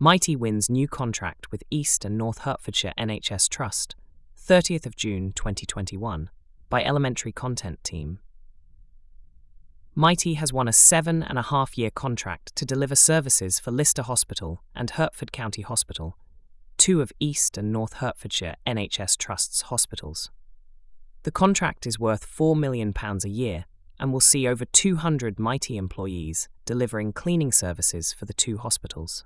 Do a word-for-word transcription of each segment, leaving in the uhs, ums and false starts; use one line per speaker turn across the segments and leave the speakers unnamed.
Mitie wins new contract with East and North Hertfordshire N H S Trust, thirtieth of June twenty twenty-one, by Elementary Content Team. Mitie has won a seven and a half year contract to deliver services for Lister Hospital and Hertford County Hospital, two of East and North Hertfordshire N H S Trust's hospitals. The contract is worth four million pounds a year and will see over two hundred Mitie employees delivering cleaning services for the two hospitals.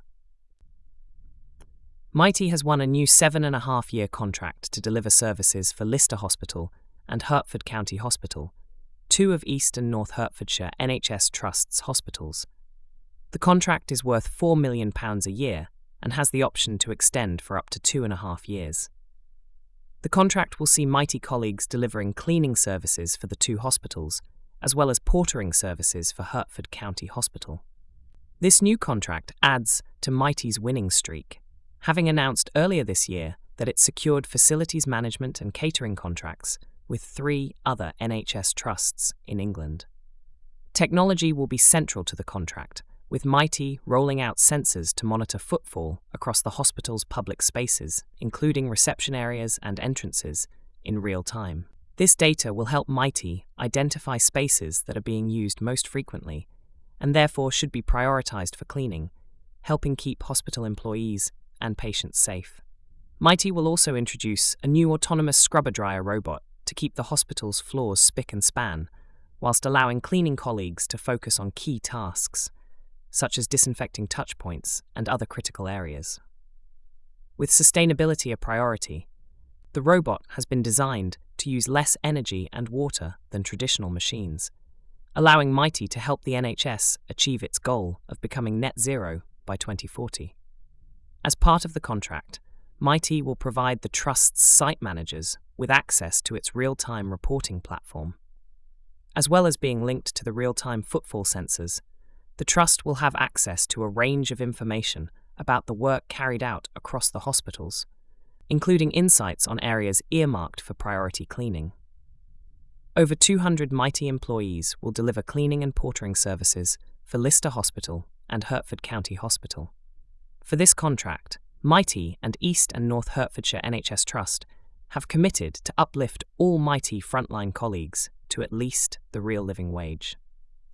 Mitie has won a new seven and a half year contract to deliver services for Lister Hospital and Hertford County Hospital, two of East and North Hertfordshire N H S Trust's hospitals. The contract is worth four million pounds a year and has the option to extend for up to two and a half years. The contract will see Mitie colleagues delivering cleaning services for the two hospitals, as well as portering services for Hertford County Hospital. This new contract adds to Mitie's winning streak, having announced earlier this year that it secured facilities management and catering contracts with three other N H S trusts in England. Technology will be central to the contract, with Mitie rolling out sensors to monitor footfall across the hospital's public spaces, including reception areas and entrances, in real time. This data will help Mitie identify spaces that are being used most frequently, and therefore should be prioritised for cleaning, helping keep hospital employees and patients safe. Mitie will also introduce a new autonomous scrubber dryer robot to keep the hospital's floors spick and span, whilst allowing cleaning colleagues to focus on key tasks, such as disinfecting touchpoints and other critical areas. With sustainability a priority, the robot has been designed to use less energy and water than traditional machines, allowing Mitie to help the N H S achieve its goal of becoming net zero by twenty forty. As part of the contract, Mitie will provide the Trust's site managers with access to its real-time reporting platform. As well as being linked to the real-time footfall sensors, the Trust will have access to a range of information about the work carried out across the hospitals, including insights on areas earmarked for priority cleaning. Over two hundred Mitie employees will deliver cleaning and portering services for Lister Hospital and Hertford County Hospital. For this contract, Mitie and East and North Hertfordshire N H S Trust have committed to uplift all Mitie frontline colleagues to at least the real living wage.